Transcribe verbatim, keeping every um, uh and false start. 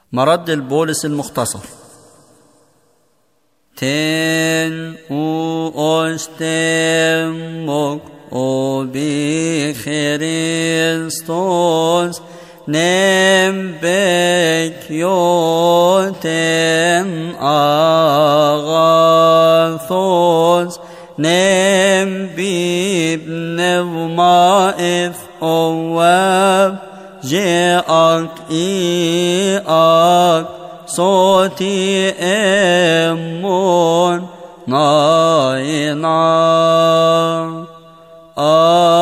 مرد البولس المختصر. تن او استمك او بخريستوس نمبك يوتن آغاثوس نمبي بنوما إذ أواب جاءك إياك صوتي أمون ناينا آه